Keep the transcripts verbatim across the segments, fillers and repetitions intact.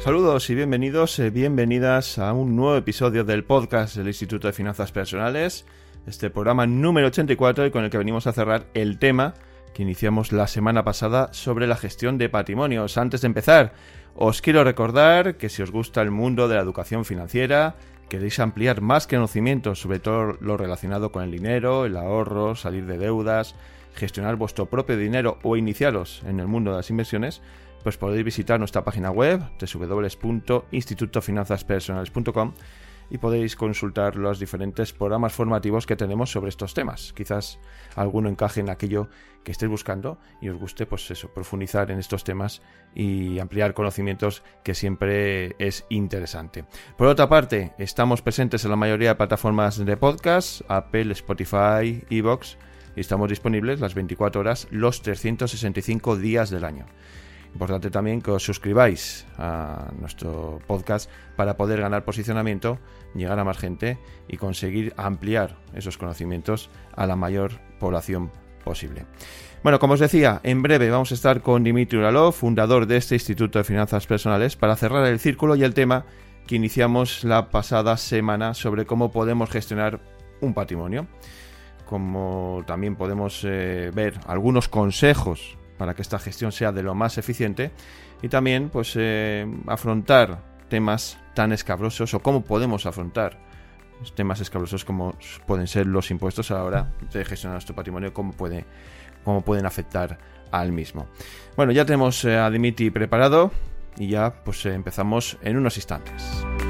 Saludos y bienvenidos, eh, bienvenidas a un nuevo episodio del podcast del Instituto de Finanzas Personales, este programa número ochenta y cuatro y con el que venimos a cerrar el tema que iniciamos la semana pasada sobre la gestión de patrimonios. Antes de empezar, os quiero recordar que si os gusta el mundo de la educación financiera, queréis ampliar más conocimientos sobre todo lo relacionado con el dinero, el ahorro, salir de deudas, gestionar vuestro propio dinero o iniciaros en el mundo de las inversiones, pues podéis visitar nuestra página web doble u doble u doble u punto instituto finanzas personales punto com y podéis consultar los diferentes programas formativos que tenemos sobre estos temas. Quizás alguno encaje en aquello que estéis buscando y os guste, pues eso, profundizar en estos temas y ampliar conocimientos, que siempre es interesante. Por otra parte, estamos presentes en la mayoría de plataformas de podcast, Apple, Spotify, iVoox, y estamos disponibles las veinticuatro horas, los trescientos sesenta y cinco días del año. Importante también que os suscribáis a nuestro podcast para poder ganar posicionamiento, llegar a más gente y conseguir ampliar esos conocimientos a la mayor población posible. Bueno, como os decía, en breve vamos a estar con Dimitri Uralov, fundador de este Instituto de Finanzas Personales, para cerrar el círculo y el tema que iniciamos la pasada semana sobre cómo podemos gestionar un patrimonio. Como también podemos eh, ver algunos consejos para que esta gestión sea de lo más eficiente y también pues eh, afrontar temas tan escabrosos o cómo podemos afrontar temas escabrosos como pueden ser los impuestos a la hora de gestionar nuestro patrimonio, cómo, puede, cómo pueden afectar al mismo. Bueno, ya tenemos eh, a Dimitri preparado y ya pues eh, empezamos en unos instantes.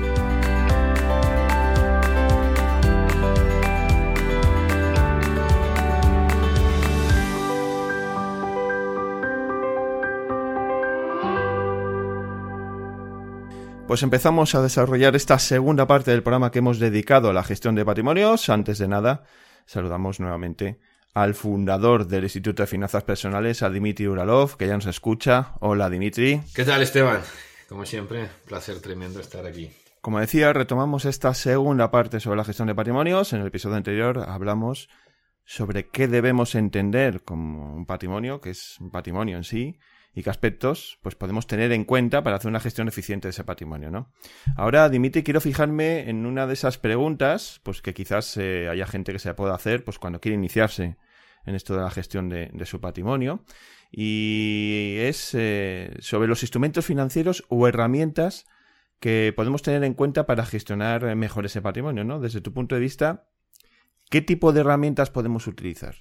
Pues empezamos a desarrollar esta segunda parte del programa que hemos dedicado a la gestión de patrimonios. Antes de nada, saludamos nuevamente al fundador del Instituto de Finanzas Personales, a Dimitri Uralov, que ya nos escucha. Hola, Dimitri. ¿Qué tal, Esteban? Como siempre, placer tremendo estar aquí. Como decía, retomamos esta segunda parte sobre la gestión de patrimonios. En el episodio anterior hablamos sobre qué debemos entender como un patrimonio, que es un patrimonio en sí, y qué aspectos pues podemos tener en cuenta para hacer una gestión eficiente de ese patrimonio, ¿no? Ahora, Dimitri, quiero fijarme en una de esas preguntas pues que quizás eh, haya gente que se pueda hacer pues cuando quiere iniciarse en esto de la gestión de, de su patrimonio, y es eh, sobre los instrumentos financieros o herramientas que podemos tener en cuenta para gestionar mejor ese patrimonio, ¿no? Desde tu punto de vista, ¿qué tipo de herramientas podemos utilizar?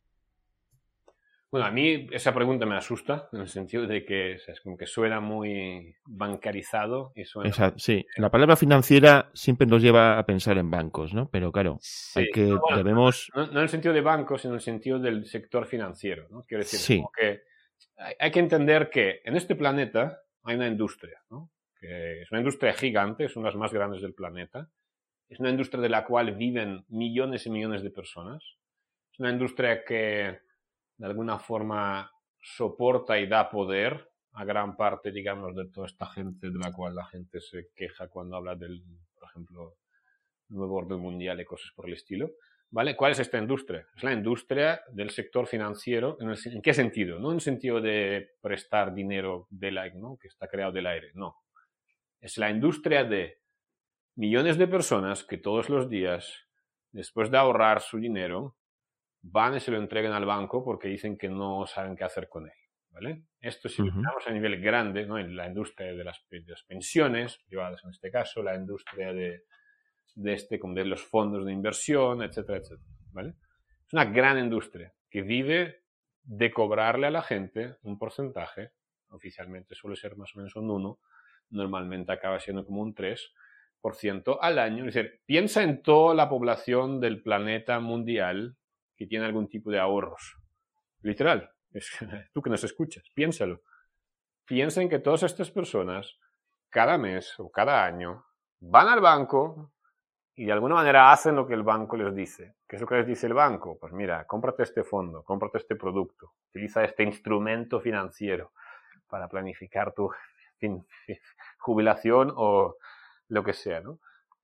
Bueno, a mí esa pregunta me asusta, en el sentido de que o sea, es como que suena muy bancarizado y suena... Exacto, sí, la palabra financiera siempre nos lleva a pensar en bancos, ¿no? Pero claro, sí, hay que no, bueno, debemos... No, no en el sentido de bancos, sino en el sentido del sector financiero, ¿no? Quiero decir, sí. como que hay, hay que entender que en este planeta hay una industria, ¿no? Que es una industria gigante, es una de las más grandes del planeta. Es una industria de la cual viven millones y millones de personas. Es una industria que de alguna forma soporta y da poder a gran parte, digamos, de toda esta gente de la cual la gente se queja cuando habla del, por ejemplo, nuevo orden mundial y cosas por el estilo. ¿Vale? ¿Cuál es esta industria? Es la industria del sector financiero. ¿En, el, ¿en qué sentido? No en el sentido de prestar dinero del aire, ¿no? Que está creado del aire, no. Es la industria de millones de personas que todos los días, después de ahorrar su dinero, van y se lo entregan al banco porque dicen que no saben qué hacer con él, ¿vale? Esto si lo miramos a nivel grande, ¿no? En la industria de las, de las pensiones privadas en este caso, la industria de, de, este, como de los fondos de inversión, etcétera, etcétera, ¿vale? Es una gran industria que vive de cobrarle a la gente un porcentaje, oficialmente suele ser más o menos un uno, normalmente acaba siendo como un tres por ciento al año. Es decir, piensa en toda la población del planeta mundial que tiene algún tipo de ahorros. Literal. Es, tú que nos escuchas, piénsalo. Piensa en que todas estas personas, cada mes o cada año, van al banco y de alguna manera hacen lo que el banco les dice. ¿Qué es lo que les dice el banco? Pues mira, cómprate este fondo, cómprate este producto, utiliza este instrumento financiero para planificar tu fin, jubilación o lo que sea, ¿no? Es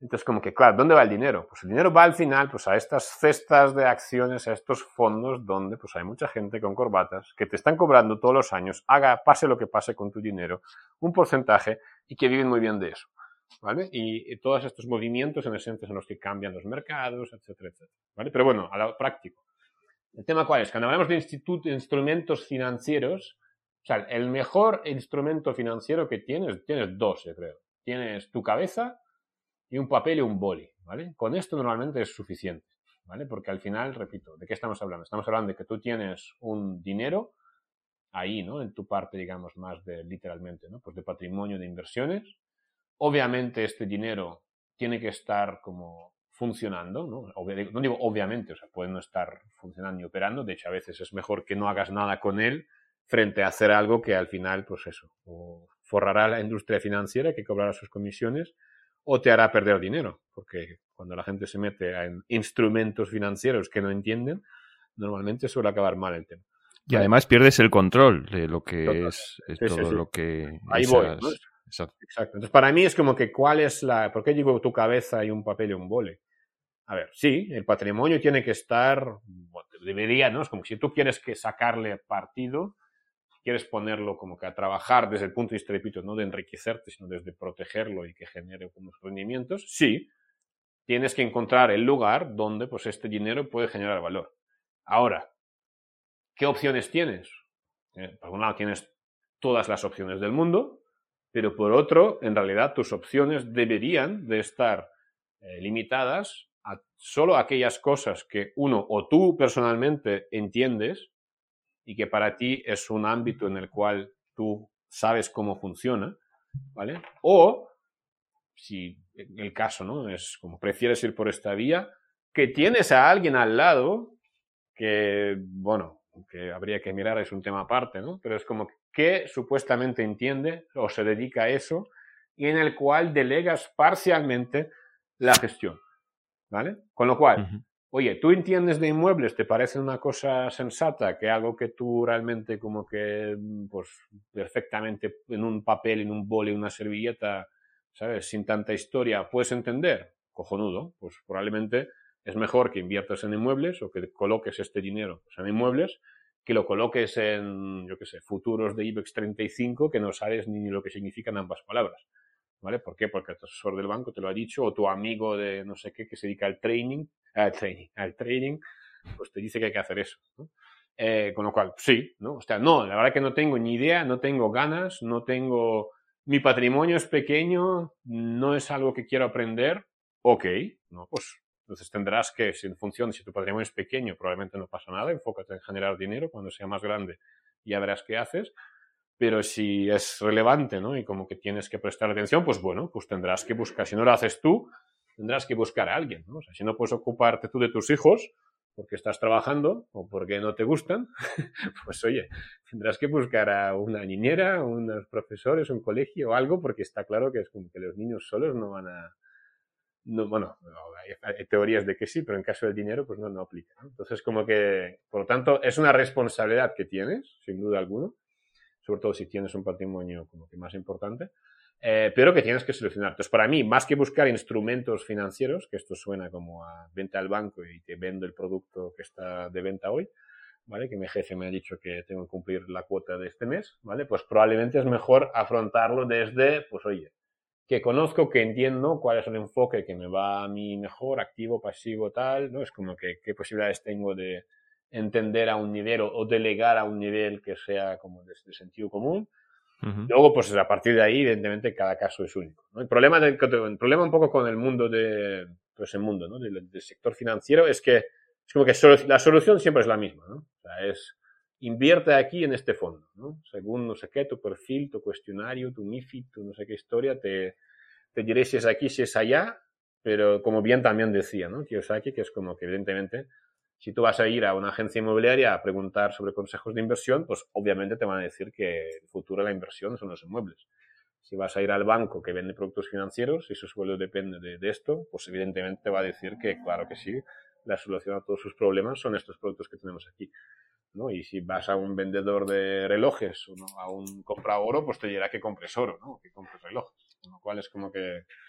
Entonces, como que, claro, ¿dónde va el dinero? Pues el dinero va al final pues, a estas cestas de acciones, a estos fondos donde pues, hay mucha gente con corbatas que te están cobrando todos los años, haga, pase lo que pase con tu dinero, un porcentaje y que viven muy bien de eso, ¿vale? Y, y todos estos movimientos, en esencia, son los que cambian los mercados, etcétera, etcétera, ¿vale? Pero bueno, a lo práctico. ¿El tema cuál es? Cuando hablamos de institu- instrumentos financieros, o sea, el mejor instrumento financiero que tienes, tienes dos, yo creo. Tienes tu cabeza y un papel y un boli, ¿vale? Con esto normalmente es suficiente, ¿vale? Porque al final, repito, ¿de qué estamos hablando? Estamos hablando de que tú tienes un dinero ahí, ¿no? En tu parte, digamos, más de, literalmente, ¿no? Pues de patrimonio de inversiones. Obviamente este dinero tiene que estar como funcionando, ¿no? Obvi- no digo obviamente, o sea, puede no estar funcionando ni operando. De hecho, a veces es mejor que no hagas nada con él frente a hacer algo que al final, pues eso, o forrará la industria financiera que cobrará sus comisiones o te hará perder dinero, porque cuando la gente se mete en instrumentos financieros que no entienden, normalmente suele acabar mal el tema. Y además pierdes el control de lo que Total. es, es Sí, sí, todo sí. lo que... Ahí esas- voy, ¿no? Exacto. Exacto. Entonces, para mí es como que cuál es la... ¿Por qué digo tu cabeza y un papel y un boli? A ver, sí, el patrimonio tiene que estar... Bueno, debería, ¿no? Es como si tú quieres que sacarle partido, quieres ponerlo como que a trabajar desde el punto de vista, repito, no de enriquecerte, sino desde protegerlo y que genere unos rendimientos, sí, tienes que encontrar el lugar donde pues este dinero puede generar valor. Ahora, ¿qué opciones tienes? Eh, por un lado tienes todas las opciones del mundo, pero por otro, en realidad tus opciones deberían de estar eh, limitadas a solo aquellas cosas que uno o tú personalmente entiendes y que para ti es un ámbito en el cual tú sabes cómo funciona, ¿vale? O, si el caso, ¿no? Es como prefieres ir por esta vía, que tienes a alguien al lado que, bueno, que habría que mirar, es un tema aparte, ¿no? Pero es como que supuestamente entiende o se dedica a eso y en el cual delegas parcialmente la gestión, ¿vale? Con lo cual, Ujú. oye, ¿tú entiendes de inmuebles? ¿Te parece una cosa sensata que algo que tú realmente como que, pues, perfectamente en un papel, en un boli, en una servilleta, ¿sabes? Sin tanta historia, puedes entender? Cojonudo, pues probablemente es mejor que inviertas en inmuebles o que coloques este dinero pues, en inmuebles que lo coloques en, yo qué sé, futuros de IBEX treinta y cinco que no sabes ni lo que significan ambas palabras. ¿Vale? ¿Por qué? Porque el asesor del banco te lo ha dicho, o tu amigo de no sé qué que se dedica al training, al training, al trading, pues te dice que hay que hacer eso, ¿no? Eh, con lo cual, sí, ¿no? O sea, no, la verdad que no tengo ni idea, no tengo ganas, no tengo... Mi patrimonio es pequeño, no es algo que quiero aprender, ok, ¿no? Pues entonces tendrás que, si en función, si tu patrimonio es pequeño, probablemente no pasa nada, enfócate en generar dinero, cuando sea más grande ya verás qué haces. Pero si es relevante, ¿no? Y como que tienes que prestar atención, pues bueno, pues tendrás que buscar. Si no lo haces tú, tendrás que buscar a alguien, ¿no? O sea, si no puedes ocuparte tú de tus hijos porque estás trabajando o porque no te gustan, pues oye, tendrás que buscar a una niñera, unos profesores, un colegio o algo, porque está claro que es como que los niños solos no van a... No, bueno, hay, hay teorías de que sí, pero en caso del dinero, pues no, no aplica, ¿no? Entonces, como que, por lo tanto, es una responsabilidad que tienes, sin duda alguna, sobre todo si tienes un patrimonio como que más importante, eh, pero que tienes que solucionar. Entonces, para mí, más que buscar instrumentos financieros, que esto suena como a venta al banco y te vendo el producto que está de venta hoy, ¿vale? Que mi jefe me ha dicho que tengo que cumplir la cuota de este mes, ¿vale? Pues probablemente es mejor afrontarlo desde, pues oye, que conozco, que entiendo cuál es el enfoque que me va a mí mejor, activo, pasivo, tal, ¿no? Es como que qué posibilidades tengo de entender a un nivel o, o delegar a un nivel que sea como de, de sentido común. Ujú. Luego, pues a partir de ahí, evidentemente, cada caso es único, ¿no? El problema, del, el problema un poco con el mundo de, pues el mundo, ¿no? Del, del sector financiero es que es como que solo, la solución siempre es la misma, ¿no? O sea, es invierte aquí en este fondo, ¿no? Según no sé qué, tu perfil, tu cuestionario, tu MiFID, tu no sé qué historia, te, te diré si es aquí, si es allá, pero como bien también decía, ¿no? Kiyosaki, que es como que evidentemente si tú vas a ir a una agencia inmobiliaria a preguntar sobre consejos de inversión, pues obviamente te van a decir que el futuro de la inversión son los inmuebles. Si vas a ir al banco que vende productos financieros y su sueldo depende de, de esto, pues evidentemente te va a decir que claro que sí, la solución a todos sus problemas son estos productos que tenemos aquí, ¿no? Y si vas a un vendedor de relojes o ¿no? a un compra oro, pues te dirá que compres oro, ¿no? Que compres relojes. Con lo cual es como que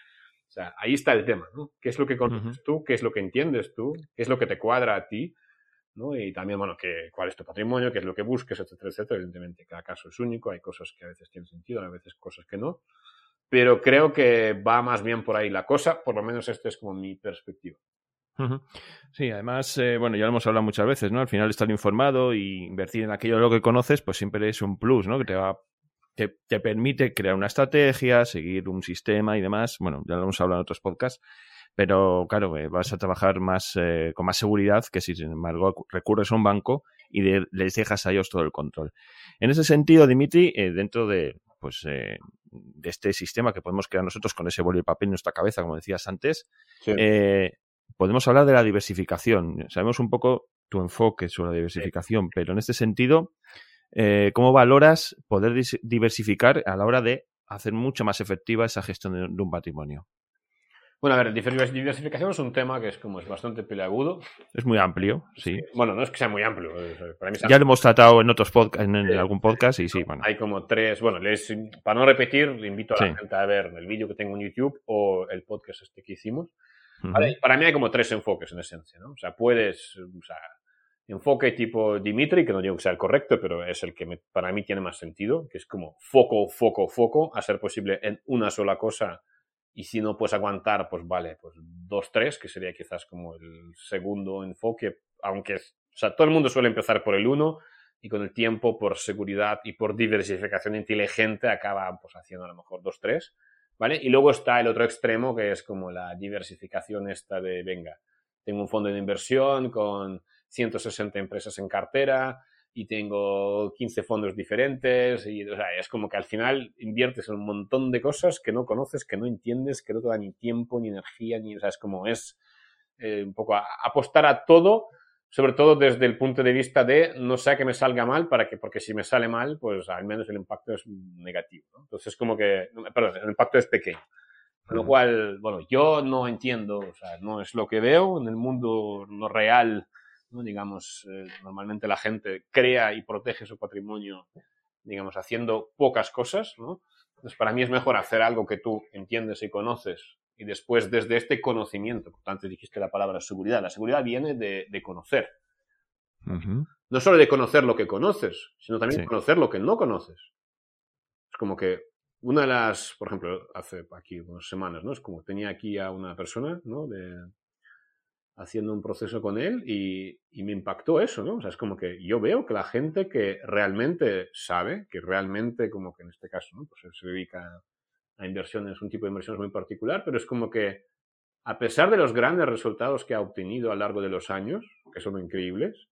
O sea, ahí está el tema, ¿no? ¿Qué es lo que conoces uh-huh. tú? ¿Qué es lo que entiendes tú? ¿Qué es lo que te cuadra a ti? ¿No? Y también, bueno, que, cuál es tu patrimonio, qué es lo que busques, etcétera, etcétera. Evidentemente, cada caso es único, hay cosas que a veces tienen sentido, a veces cosas que no. Pero creo que va más bien por ahí la cosa, por lo menos esta es como mi perspectiva. Uh-huh. Sí, además, eh, bueno, ya lo hemos hablado muchas veces, ¿no? Al final estar informado y invertir en aquello de lo que conoces, pues siempre es un plus, ¿no? Que te va, te, te permite crear una estrategia, seguir un sistema y demás. Bueno, ya lo hemos hablado en otros podcasts. Pero, claro, eh, vas a trabajar más eh, con más seguridad que si, sin embargo, recurres a un banco y de, les dejas a ellos todo el control. En ese sentido, Dimitri, eh, dentro de, pues, eh, de este sistema que podemos crear nosotros con ese boli y papel en nuestra cabeza, como decías antes, sí. eh, podemos hablar de la diversificación. Sabemos un poco tu enfoque sobre la diversificación, sí. pero en este sentido, eh, ¿cómo valoras poder dis- diversificar a la hora de hacer mucho más efectiva esa gestión de, de un patrimonio? Bueno, a ver, diversificación es un tema que es como es bastante peleagudo. Es muy amplio, sí. sí. Bueno, no es que sea muy amplio. Para mí es ya lo hemos tratado en otros podcasts, en, en sí. algún podcast y sí, bueno. Hay como tres, bueno, les, para no repetir, le invito a la sí. gente a ver el vídeo que tengo en YouTube o el podcast este que hicimos. Uh-huh. Vale, para mí hay como tres enfoques en esencia, ¿no? O sea, puedes, o sea, enfoque tipo Dimitri, que no digo que sea el correcto, pero es el que me, para mí tiene más sentido, que es como foco, foco, foco, a ser posible en una sola cosa. Y si no puedes aguantar, pues vale, pues dos, tres, que sería quizás como el segundo enfoque, aunque, o sea, todo el mundo suele empezar por el uno y con el tiempo, por seguridad y por diversificación inteligente, acaba pues haciendo a lo mejor dos, tres, ¿vale? Y luego está el otro extremo, que es como la diversificación esta de, venga, tengo un fondo de inversión con ciento sesenta empresas en cartera y tengo quince fondos diferentes y, o sea, es como que al final inviertes en un montón de cosas que no conoces, que no entiendes, que no te da ni tiempo, ni energía, ni, o sea, es como es eh, un poco a, a apostar a todo, sobre todo desde el punto de vista de no sea que me salga mal, para que, porque si me sale mal, pues al menos el impacto es negativo, ¿no? Entonces como que, perdón, el impacto es pequeño. Con lo cual, bueno, yo no entiendo, o sea, no es lo que veo en el mundo no real, ¿no? Digamos, eh, normalmente la gente crea y protege su patrimonio, digamos, haciendo pocas cosas, ¿no? Entonces, para mí es mejor hacer algo que tú entiendes y conoces y después desde este conocimiento, por tanto dijiste la palabra seguridad, la seguridad viene de, de conocer. Uh-huh. No solo de conocer lo que conoces, sino también sí. conocer lo que no conoces. Es como que una de las, por ejemplo, hace aquí unas semanas, ¿no? Es como tenía aquí a una persona, ¿no? De, haciendo un proceso con él y, y me impactó eso, ¿no? O sea, es como que yo veo que la gente que realmente sabe, que realmente, como que en este caso, ¿no? Pues se dedica a inversiones, un tipo de inversiones muy particular, pero es como que a pesar de los grandes resultados que ha obtenido a lo largo de los años, que son increíbles,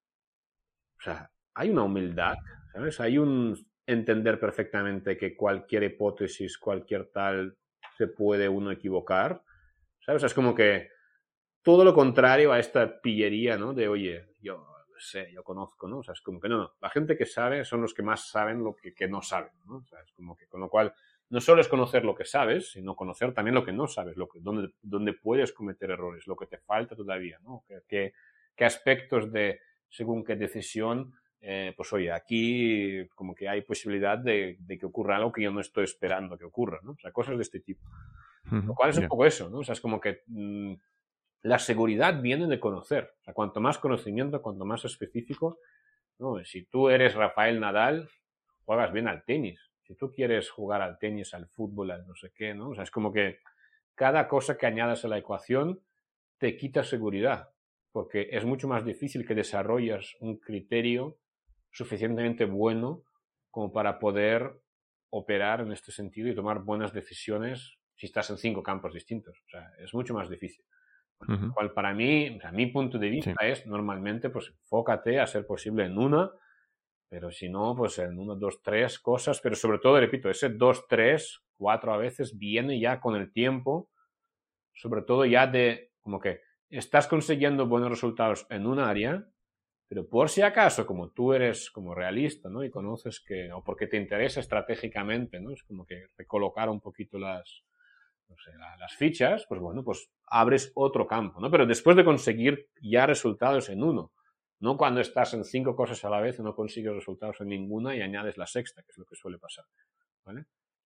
o sea, hay una humildad, ¿sabes? Hay un entender perfectamente que cualquier hipótesis, cualquier tal, se puede uno equivocar, ¿sabes? O sea, es como que todo lo contrario a esta pillería, ¿no? De, oye, yo sé, yo conozco, ¿no? O sea, es como que no, no. La gente que sabe son los que más saben lo que, que no saben, ¿no? O sea, es como que, con lo cual, no solo es conocer lo que sabes, sino conocer también lo que no sabes, lo que, dónde, dónde puedes cometer errores, lo que te falta todavía, ¿no? ¿Qué, qué, qué aspectos de, según qué decisión, eh, pues oye, aquí como que hay posibilidad de, de que ocurra algo que yo no estoy esperando que ocurra, ¿no? O sea, cosas de este tipo. Uh-huh. Lo cual es un yeah. poco eso, ¿no? O sea, es como que mmm, la seguridad viene de conocer. O sea, cuanto más conocimiento, cuanto más específico, ¿no? Si tú eres Rafael Nadal, juegas bien al tenis. Si tú quieres jugar al tenis, al fútbol, al no sé qué, ¿no? O sea, es como que cada cosa que añadas a la ecuación te quita seguridad, porque es mucho más difícil que desarrolles un criterio suficientemente bueno como para poder operar en este sentido y tomar buenas decisiones si estás en cinco campos distintos. O sea, es mucho más difícil. Uh-huh. Lo cual para mí, o sea, mi punto de vista sí. es normalmente, pues, enfócate a ser posible en una, pero si no, pues en uno, dos, tres cosas, pero sobre todo, repito, ese dos, tres, cuatro a veces viene ya con el tiempo, sobre todo ya de, como que estás consiguiendo buenos resultados en un área, pero por si acaso, como tú eres como realista, ¿no? Y conoces que, o porque te interesa estratégicamente, ¿no? Es como que recolocar un poquito las, no sé, la, las fichas, pues bueno, pues abres otro campo, ¿no? Pero después de conseguir ya resultados en uno, no cuando estás en cinco cosas a la vez y no consigues resultados en ninguna y añades la sexta, que es lo que suele pasar, ¿vale?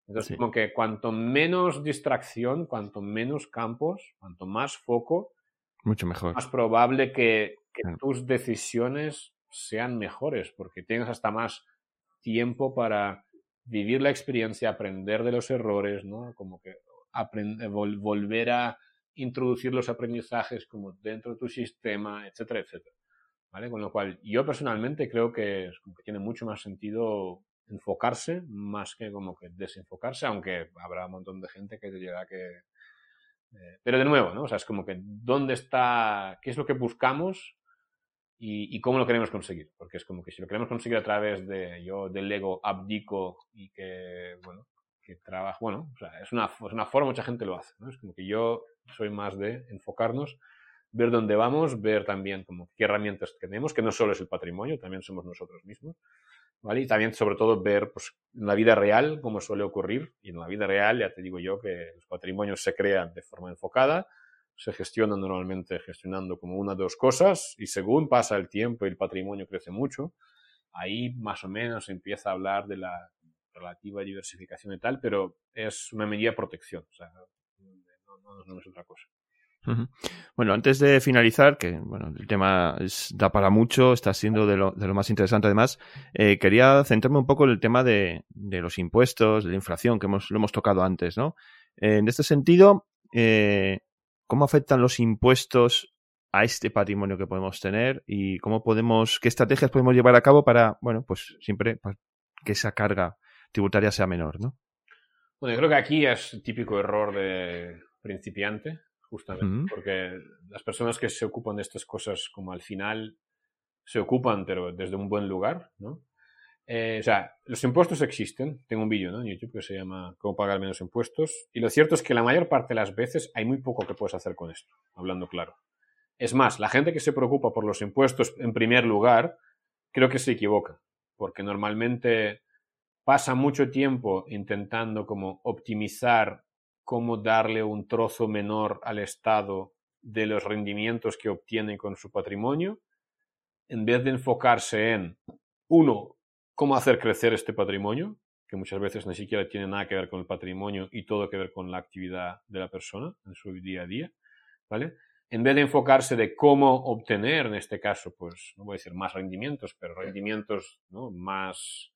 Entonces, Sí. como que cuanto menos distracción, cuanto menos campos, cuanto más foco, Mucho mejor. más probable que, que Claro. tus decisiones sean mejores, porque tienes hasta más tiempo para vivir la experiencia, aprender de los errores, ¿no? Como que aprender, vol- volver a introducir los aprendizajes como dentro de tu sistema, etcétera, etcétera. ¿Vale? Con lo cual, yo personalmente creo que, es como que tiene mucho más sentido enfocarse más que como que desenfocarse, aunque habrá un montón de gente que te dirá que... eh, pero de nuevo, ¿no? O sea, es como que dónde está, qué es lo que buscamos y, y cómo lo queremos conseguir. Porque es como que si lo queremos conseguir a través de yo del ego abdico y que, bueno, que trabajo, bueno, o sea, es una, es una forma, mucha gente lo hace, ¿no? Es como que yo soy más de enfocarnos, ver dónde vamos, ver también como qué herramientas tenemos, que no solo es el patrimonio, también somos nosotros mismos, ¿vale? Y también, sobre todo, ver pues, en la vida real cómo suele ocurrir. Y en la vida real, ya te digo yo, que los patrimonios se crean de forma enfocada, se gestionan normalmente gestionando como una o dos cosas, y según pasa el tiempo y el patrimonio crece mucho, ahí más o menos se empieza a hablar de la relativa diversificación y tal, pero es una medida de protección, o sea, no, no, no es otra cosa. Uh-huh. Bueno, antes de finalizar, que bueno, el tema es, da para mucho, está siendo de lo, de lo más interesante además, eh, quería centrarme un poco en el tema de, de los impuestos, de la inflación, que hemos, lo hemos tocado antes, ¿no? Eh, en este sentido, eh, ¿cómo afectan los impuestos a este patrimonio que podemos tener y cómo podemos, qué estrategias podemos llevar a cabo para, bueno, pues siempre pues, que esa carga tributaria sea menor, ¿no? Bueno, yo creo que aquí es el típico error de principiante, justamente, Uh-huh. porque las personas que se ocupan de estas cosas como al final se ocupan, pero desde un buen lugar, ¿no? Eh, o sea, los impuestos existen. Tengo un vídeo, ¿no?, en YouTube que se llama Cómo pagar menos impuestos. Y lo cierto es que la mayor parte de las veces hay muy poco que puedes hacer con esto, hablando claro. Es más, la gente que se preocupa por los impuestos en primer lugar, creo que se equivoca. Porque normalmente pasa mucho tiempo intentando como optimizar cómo darle un trozo menor al Estado de los rendimientos que obtiene con su patrimonio, en vez de enfocarse en, uno, cómo hacer crecer este patrimonio, que muchas veces ni siquiera tiene nada que ver con el patrimonio y todo que ver con la actividad de la persona en su día a día, ¿vale? En vez de enfocarse de cómo obtener, en este caso, pues, no voy a decir más rendimientos, pero rendimientos, ¿no?, más,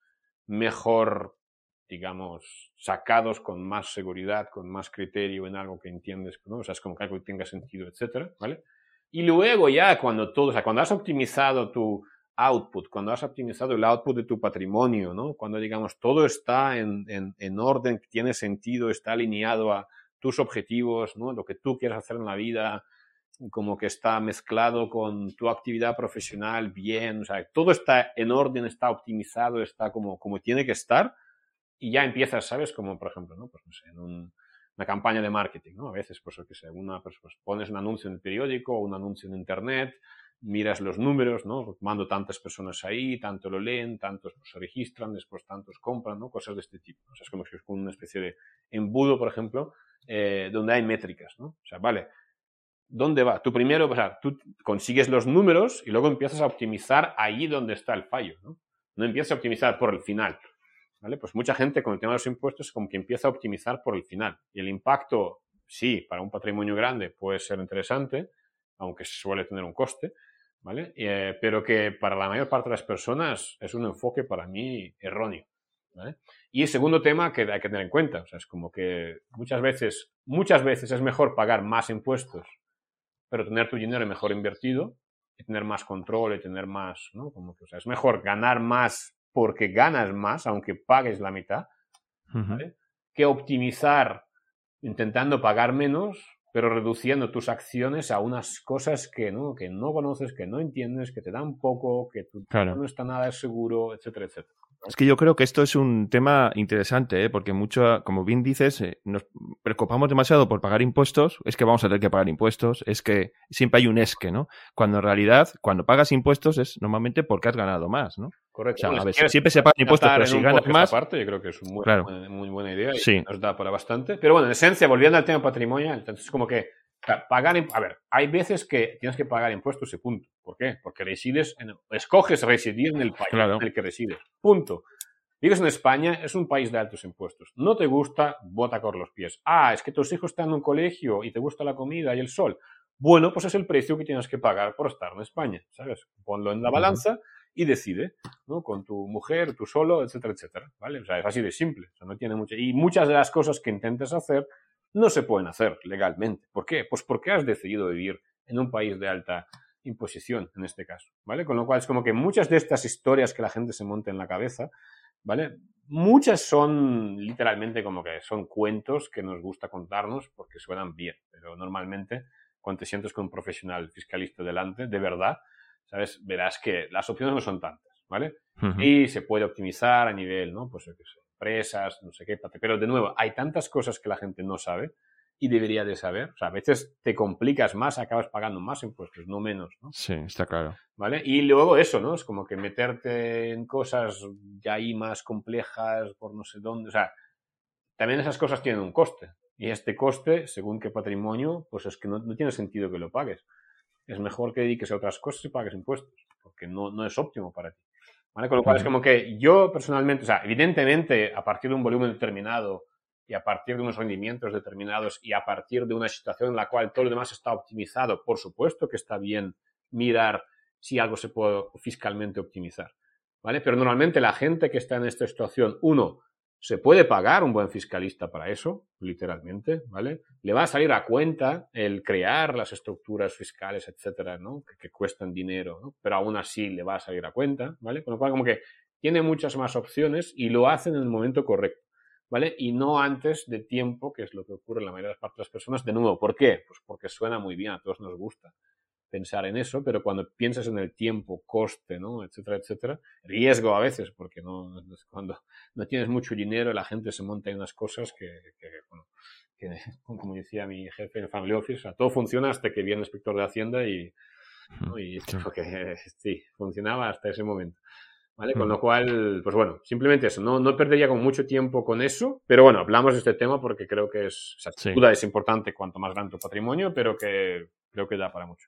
mejor, digamos, sacados con más seguridad, con más criterio en algo que entiendes, ¿no? O sea, es como que algo que tenga sentido, etcétera, ¿vale? Y luego ya cuando todo, o sea, cuando has optimizado tu output, cuando has optimizado el output de tu patrimonio, ¿no? Cuando, digamos, todo está en, en, en orden, tiene sentido, está alineado a tus objetivos, ¿no?, lo que tú quieres hacer en la vida, como que está mezclado con tu actividad profesional bien, o sea, todo está en orden, está optimizado, está como, como tiene que estar, y ya empiezas, ¿sabes? Como, por ejemplo, ¿no? Pues no sé, en un, una campaña de marketing, ¿no? A veces, pues, lo que sea, una, pues, pues, pones un anuncio en el periódico o un anuncio en internet, miras los números, ¿no? Mando tantas personas ahí, tanto lo leen, tantos pues, se registran, después tantos compran, ¿no? Cosas de este tipo. O sea, es como que es una especie de embudo, por ejemplo, eh, donde hay métricas, ¿no? O sea, vale, ¿dónde va? Tú primero, o sea, tú consigues los números y luego empiezas a optimizar ahí donde está el fallo, ¿no? No empiezas a optimizar por el final, ¿vale? Pues mucha gente con el tema de los impuestos como que empieza a optimizar por el final. Y el impacto, sí, para un patrimonio grande puede ser interesante, aunque suele tener un coste, ¿vale? Eh, pero que para la mayor parte de las personas es un enfoque para mí erróneo, ¿vale? Y el segundo tema que hay que tener en cuenta, o sea, es como que muchas veces, muchas veces es mejor pagar más impuestos, pero tener tu dinero mejor invertido y tener más control y tener más, ¿no? Como que, o sea, es mejor ganar más porque ganas más, aunque pagues la mitad, ¿vale? Uh-huh. Que optimizar intentando pagar menos, pero reduciendo tus acciones a unas cosas que no, que no conoces, que no entiendes, que te dan poco, que tu claro. no está nada seguro, etcétera, etcétera. Es que yo creo que esto es un tema interesante, ¿eh? Porque mucho, como bien dices, eh, nos preocupamos demasiado por pagar impuestos, es que vamos a tener que pagar impuestos, es que siempre hay un esque, ¿no? Cuando en realidad, cuando pagas impuestos es normalmente porque has ganado más, ¿no? Correcto. O sea, bueno, a ver, si siempre se pagan impuestos, pero si ganas más... Aparte, yo creo que es muy, claro. muy, muy buena idea y sí. nos da para bastante. Pero bueno, en esencia, volviendo al tema patrimonial, entonces como que claro, pagar, a ver, hay veces que tienes que pagar impuestos y punto. ¿Por qué? Porque resides, en, escoges residir en el país claro. en el que resides. Punto. Vives en España, es un país de altos impuestos. No te gusta, vota con los pies. Ah, es que tus hijos están en un colegio y te gusta la comida y el sol. Bueno, pues es el precio que tienes que pagar por estar en España, ¿sabes? Ponlo en la balanza y decide, ¿no? Con tu mujer, tú solo, etcétera, etcétera, ¿vale? O sea, es así de simple. O sea, no tiene mucho... Y muchas de las cosas que intentes hacer no se pueden hacer legalmente. ¿Por qué? Pues porque has decidido vivir en un país de alta imposición, en este caso, ¿vale? Con lo cual es como que muchas de estas historias que la gente se monta en la cabeza, ¿vale? Muchas son literalmente como que son cuentos que nos gusta contarnos porque suenan bien, pero normalmente cuando te sientes con un profesional fiscalista delante, de verdad, ¿sabes? Verás que las opciones no son tantas, ¿vale? Uh-huh. Y se puede optimizar a nivel, ¿no? Pues, yo qué sé, empresas, no sé qué, pero de nuevo, hay tantas cosas que la gente no sabe y debería de saber. O sea, a veces te complicas más, acabas pagando más impuestos, no menos, ¿no? Sí, está claro. ¿Vale? Y luego eso, ¿no? Es como que meterte en cosas ya ahí más complejas por no sé dónde. O sea, también esas cosas tienen un coste. Y este coste, según qué patrimonio, pues es que no, no tiene sentido que lo pagues. Es mejor que dediques a otras cosas y pagues impuestos, porque no, no es óptimo para ti. ¿Vale? Con lo cual uh-huh. es como que yo personalmente, o sea, evidentemente, a partir de un volumen determinado y a partir de unos rendimientos determinados y a partir de una situación en la cual todo lo demás está optimizado, por supuesto que está bien mirar si algo se puede fiscalmente optimizar, ¿vale? Pero normalmente la gente que está en esta situación, uno, se puede pagar un buen fiscalista para eso, literalmente, ¿vale? Le va a salir a cuenta el crear las estructuras fiscales, etcétera, ¿no? Que, que cuestan dinero, ¿no? Pero aún así le va a salir a cuenta, ¿vale? Con lo cual, como que tiene muchas más opciones y lo hacen en el momento correcto, ¿vale? Y no antes de tiempo, que es lo que ocurre en la mayoría de las partes de las personas. De nuevo, ¿por qué? Pues porque suena muy bien, a todos nos gusta pensar en eso, pero cuando piensas en el tiempo, coste, ¿no? Etcétera, etcétera, riesgo a veces, porque no, cuando no tienes mucho dinero, la gente se monta en unas cosas que, que, bueno, que como decía mi jefe en el Family Office, o sea, todo funciona hasta que viene el inspector de Hacienda y, ¿no? y porque, sí, funcionaba hasta ese momento. ¿Vale? Con lo cual, pues bueno, simplemente eso, no, no perdería como mucho tiempo con eso, pero bueno, hablamos de este tema porque creo que es, o sea, sin duda es importante cuanto más grande tu patrimonio, pero que creo que da para mucho.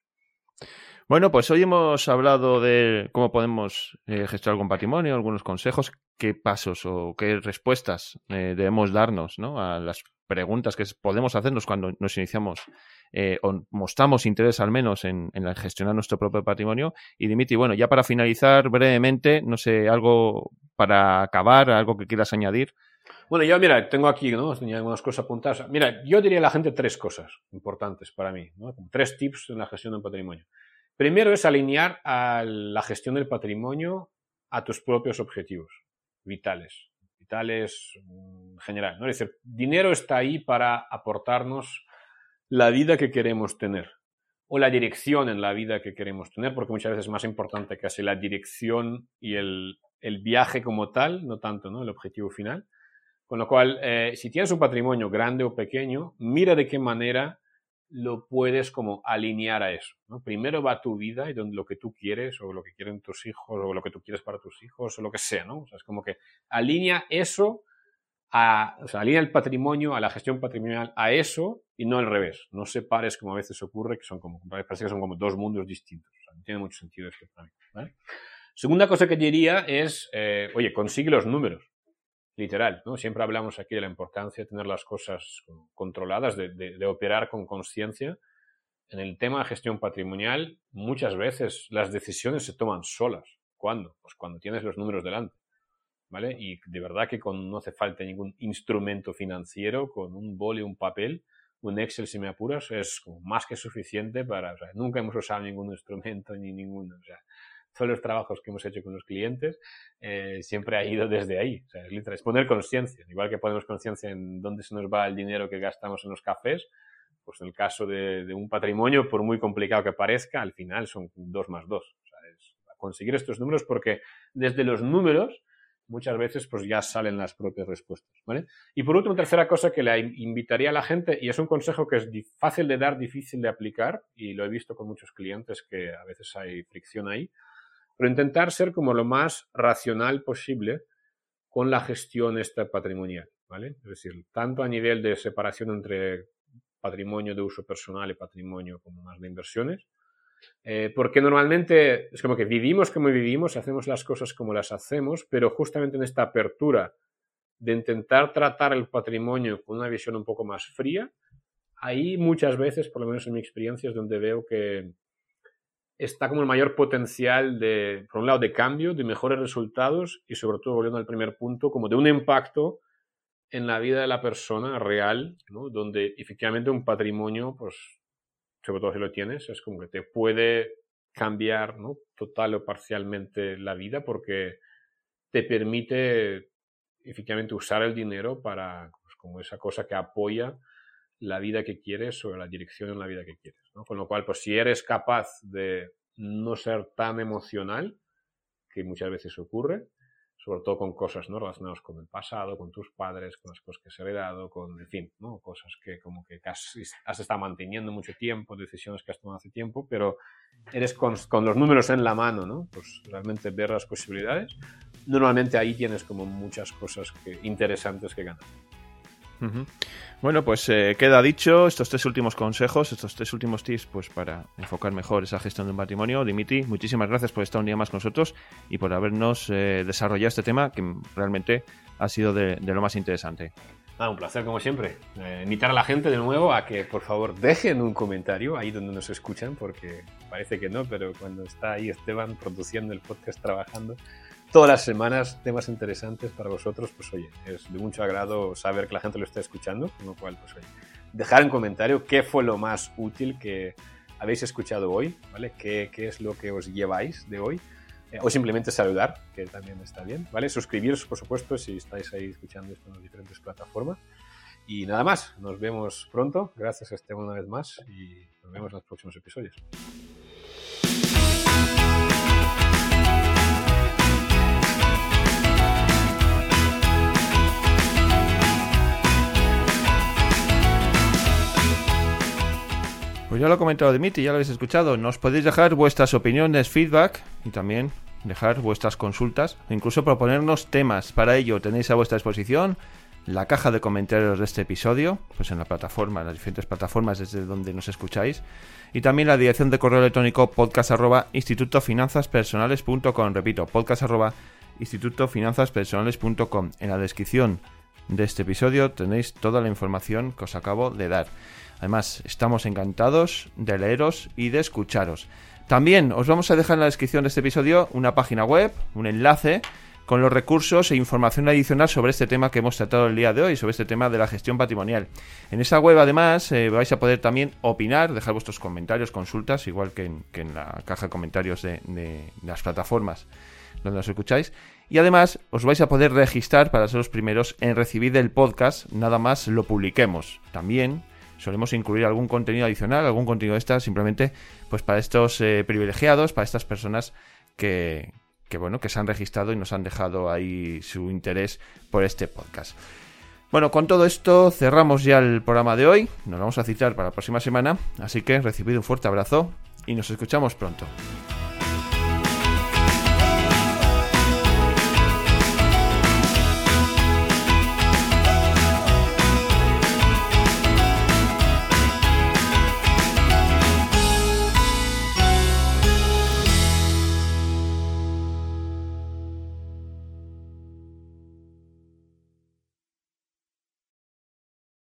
Bueno, pues hoy hemos hablado de cómo podemos eh, gestionar algún patrimonio, algunos consejos, qué pasos o qué respuestas eh, debemos darnos, ¿no? A las preguntas que podemos hacernos cuando nos iniciamos eh, o mostramos interés al menos en, en gestionar nuestro propio patrimonio. Y Dimitri, bueno, ya para finalizar brevemente, no sé, algo para acabar, algo que quieras añadir. Bueno, yo, mira, tengo aquí, ¿no? Tenía algunas cosas apuntadas. Mira, yo diría a la gente tres cosas importantes para mí, ¿no? Tres tips en la gestión del patrimonio. Primero es alinear a la gestión del patrimonio a tus propios objetivos vitales, vitales en general, ¿no? Es decir, dinero está ahí para aportarnos la vida que queremos tener o la dirección en la vida que queremos tener, porque muchas veces es más importante casi la dirección y el, el viaje como tal, no tanto, ¿no? El objetivo final. Con lo cual, eh, si tienes un patrimonio grande o pequeño, mira de qué manera lo puedes como alinear a eso, ¿no? Primero va tu vida y lo que tú quieres o lo que quieren tus hijos o lo que tú quieres para tus hijos o lo que sea, ¿no? O sea, es como que alinea eso, a, o sea, alinea el patrimonio, a la gestión patrimonial a eso y no al revés. No separes como a veces ocurre, que son como, parece que son como dos mundos distintos. O sea, no tiene mucho sentido esto para mí, ¿vale? Segunda cosa que diría es, eh, oye, consigue los números. Literal, ¿no? Siempre hablamos aquí de la importancia de tener las cosas controladas, de, de, de operar con conciencia. En el tema de gestión patrimonial, muchas veces las decisiones se toman solas. ¿Cuándo? Pues cuando tienes los números delante, ¿vale? Y de verdad que con, no hace falta ningún instrumento financiero, con un boli, un papel, un Excel, si me apuras, es como más que suficiente para... O sea, nunca hemos usado ningún instrumento ni ningún... O sea, todos los trabajos que hemos hecho con los clientes eh, siempre ha ido desde ahí. O sea, es literal, es poner conciencia. Igual que ponemos conciencia en dónde se nos va el dinero que gastamos en los cafés, pues en el caso de, de un patrimonio, por muy complicado que parezca, al final son dos más dos. O sea, es conseguir estos números porque desde los números muchas veces pues ya salen las propias respuestas, ¿vale? Y por último, tercera cosa que le invitaría a la gente, y es un consejo que es fácil de dar, difícil de aplicar, y lo he visto con muchos clientes que a veces hay fricción ahí, pero intentar ser como lo más racional posible con la gestión esta patrimonial, ¿vale? Es decir, tanto a nivel de separación entre patrimonio de uso personal y patrimonio como más de inversiones, Eh, porque normalmente es como que vivimos como vivimos, hacemos las cosas como las hacemos, pero justamente en esta apertura de intentar tratar el patrimonio con una visión un poco más fría, ahí muchas veces, por lo menos en mi experiencia, es donde veo que está como el mayor potencial de, por un lado, de cambio, de mejores resultados y sobre todo, volviendo al primer punto, como de un impacto en la vida de la persona real, ¿no? Donde efectivamente un patrimonio, pues, sobre todo si lo tienes, es como que te puede cambiar, ¿no? Total o parcialmente la vida porque te permite efectivamente usar el dinero para, pues, como esa cosa que apoya la vida que quieres o la dirección en la vida que quieres, ¿no? Con lo cual, pues si eres capaz de no ser tan emocional, que muchas veces ocurre, sobre todo con cosas, ¿no? relacionadas con el pasado, con tus padres, con las cosas que has heredado, con, en fin, ¿no? cosas que como que has, has estado manteniendo mucho tiempo, decisiones que has tomado hace tiempo, pero eres con, con los números en la mano, ¿no? Pues realmente ver las posibilidades. Normalmente ahí tienes como muchas cosas que, interesantes que ganar. Uh-huh. Bueno, pues eh, queda dicho estos tres últimos consejos, estos tres últimos tips pues para enfocar mejor esa gestión de un patrimonio. Dimitri, muchísimas gracias por estar un día más con nosotros y por habernos eh, desarrollado este tema que realmente ha sido de, de lo más interesante. Ah, un placer como siempre. Eh, invitar a la gente de nuevo a que por favor dejen un comentario ahí donde nos escuchan, porque parece que no, pero cuando está ahí Esteban produciendo el podcast, trabajando todas las semanas temas interesantes para vosotros, pues oye, es de mucho agrado saber que la gente lo está escuchando, con lo cual, pues oye, dejar en comentario qué fue lo más útil que habéis escuchado hoy, ¿vale? ¿Qué, qué es lo que os lleváis de hoy? Eh, o simplemente saludar, que también está bien, ¿vale? Suscribiros, por supuesto, si estáis ahí escuchando esto en las diferentes plataformas. Y nada más, nos vemos pronto. Gracias a Esteban una vez más y nos vemos en los próximos episodios. Pues ya lo ha comentado Dimitri, ya lo habéis escuchado. Nos podéis dejar vuestras opiniones, feedback y también dejar vuestras consultas e incluso proponernos temas. Para ello tenéis a vuestra disposición la caja de comentarios de este episodio, pues en la plataforma, en las diferentes plataformas desde donde nos escucháis, y también la dirección de correo electrónico podcast arroba instituto finanzas personales punto com. Repito, podcast arroba instituto finanzas personales punto com. En la descripción de este episodio tenéis toda la información que os acabo de dar. Además, estamos encantados de leeros y de escucharos. También os vamos a dejar en la descripción de este episodio una página web, un enlace con los recursos e información adicional sobre este tema que hemos tratado el día de hoy, sobre este tema de la gestión patrimonial. En esa web, además, eh, vais a poder también opinar, dejar vuestros comentarios, consultas, igual que en, que en la caja de comentarios de, de las plataformas donde os escucháis. Y además, os vais a poder registrar para ser los primeros en recibir el podcast, nada más lo publiquemos. También solemos incluir algún contenido adicional, algún contenido extra, simplemente pues para estos eh, privilegiados, para estas personas que, que, bueno, que se han registrado y nos han dejado ahí su interés por este podcast. Bueno, con todo esto cerramos ya el programa de hoy. Nos vamos a citar para la próxima semana, así que recibid un fuerte abrazo y nos escuchamos pronto.